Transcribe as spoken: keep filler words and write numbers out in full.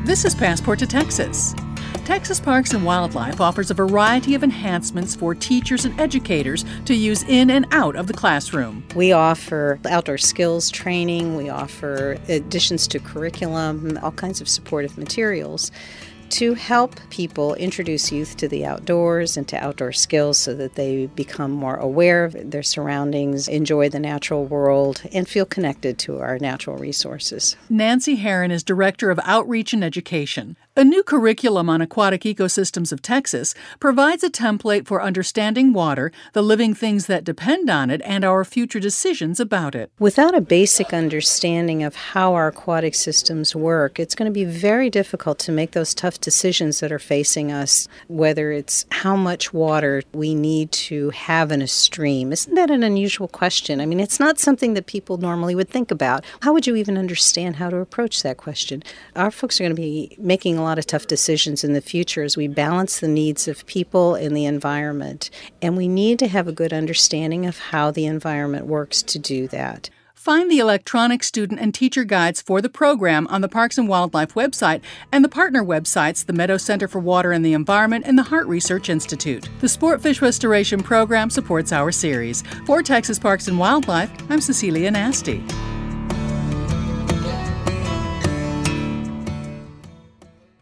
This is Passport to Texas. Texas Parks and Wildlife offers a variety of enhancements for teachers and educators to use in and out of the classroom. We offer outdoor skills training, we offer additions to curriculum, all kinds of supportive materials to help people introduce youth to the outdoors and to outdoor skills so that they become more aware of their surroundings, enjoy the natural world, and feel connected to our natural resources. Nancy Herron is Director of Outreach and Education. A new curriculum on aquatic ecosystems of Texas provides a template for understanding water, the living things that depend on it, and our future decisions about it. Without a basic understanding of how our aquatic systems work, it's going to be very difficult to make those tough decisions that are facing us, whether it's how much water we need to have in a stream. Isn't that an unusual question? I mean, it's not something that people normally would think about. How would you even understand how to approach that question? Our folks are going to be making a lot of tough decisions in the future as we balance the needs of people and the environment. And we need to have a good understanding of how the environment works to do that. Find the electronic student and teacher guides for the program on the Parks and Wildlife website and the partner websites, the Meadow Center for Water and the Environment and the Hart Research Institute. The Sportfish Restoration Program supports our series. For Texas Parks and Wildlife, I'm Cecilia Nasty.